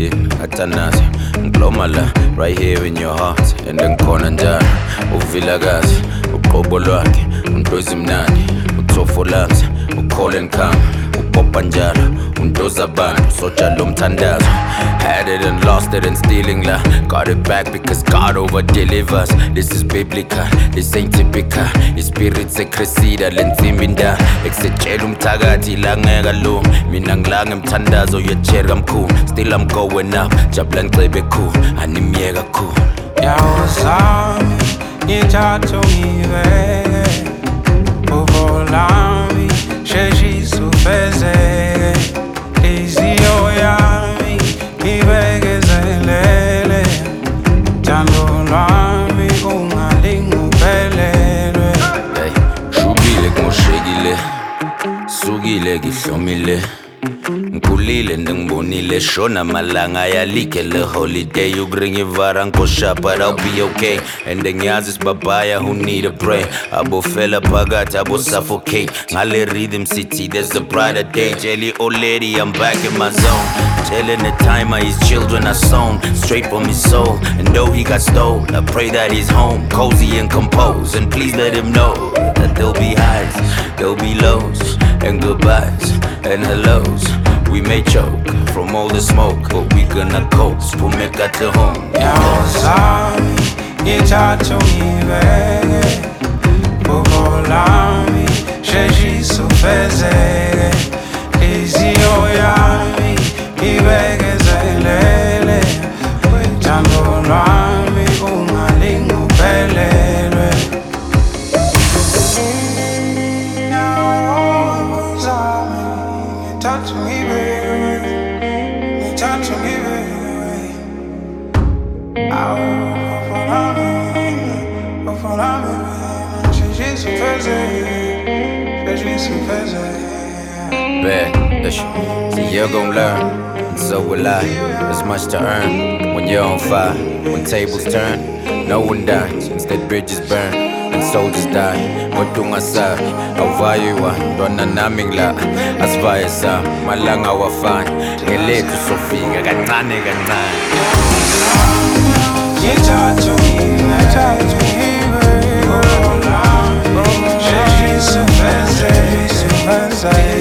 Atanazi, Glomala, right here in your heart. And then Konanjan, Uvilagazi, Ukobolaki, Undozimnani, Utofolans, Ukolen Kam, Upopanjala, Undozaban, Sochalum Tandazo. Had it and lost it and stealing la. Got it back because God over delivers. This is biblical, this ain't typical. His spirit's a crescida, lenziminda. Exegelum tagati langega lum. Minanglang mtandazo yechergam cool. Still I'm going up, Jablan klebe cool. Animiega cool. Yawasami, nitatu miwe. Uvolami, sheshi sufeze. Izio yami, ibegezelele. Tando lami, ungalingu pelele. Hey, shubile kumoshegile, sugile gihlomile. Nkulile ndingibonile shona malanga yalikele holiday. You bring your varanko shop but I'll be okay. And then yazis babaya who need a break. Abo fella pagat, abo suffocate. Ngale rhythm city, there's a brighter day. Jelly old lady, I'm back in my zone. Telling the timer his children are sown straight from his soul. And though he got stole, I pray that he's home, cozy and composed. And please let him know that there'll be highs, there'll be lows, and goodbyes and hellos. We may choke from all the smoke, but we gonna coast. We'll make it to home. Yawasami, nitatu miwe. Uvolami, sheshi sufeze. Izio yami, ibegezelele. Tando lami, ungalingu pelele. Yawasami, nitatu miwe. Nitatu miwe. Uvolami, sheshi sufeze. Sheshi sufeze. Bad, see you're gon' learn, and so will I. There's much to earn when you're on fire. When tables turn, no one dies. Instead bridges burn and soldiers die. Kodunga sabi, awaywa, dona naming la. Asvaya sa, malanga wafan. Ngeletu sofika, kancane kancane. Nitatu miwe. Sheshi sufeze.